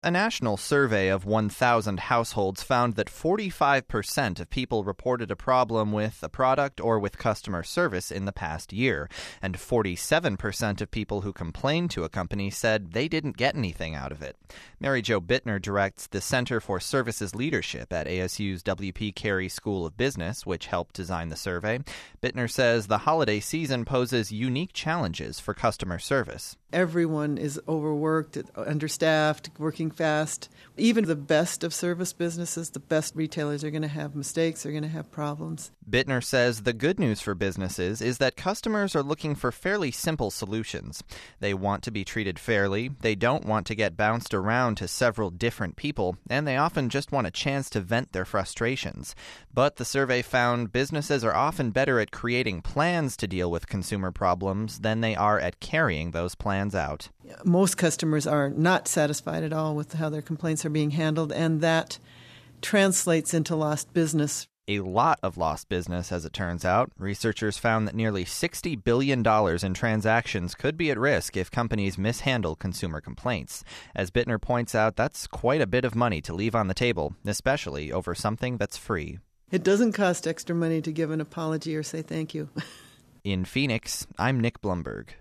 A national survey of 1,000 households found that 45% of people reported a problem with a product or with customer service in the past year, and 47% of people who complained to a company said they didn't get anything out of it. Mary Jo Bittner directs the Center for Services Leadership at ASU's W.P. Carey School of Business, which helped design the survey. Bittner says the holiday season poses unique challenges for customer service. Everyone is overworked, understaffed, working fast. Even the best of service businesses, the best retailers are going to have mistakes, are going to have problems. Bittner says the good news for businesses is that customers are looking for fairly simple solutions. They want to be treated fairly, they don't want to get bounced around to several different people, and they often just want a chance to vent their frustrations. But the survey found businesses are often better at creating plans to deal with consumer problems than they are at carrying those plans out. Most customers are not satisfied at all with how their complaints are being handled, and that translates into lost business. A lot of lost business, as it turns out. Researchers found that nearly $60 billion in transactions could be at risk if companies mishandle consumer complaints. As Bittner points out, that's quite a bit of money to leave on the table, especially over something that's free. It doesn't cost extra money to give an apology or say thank you. In Phoenix, I'm Nick Blumberg.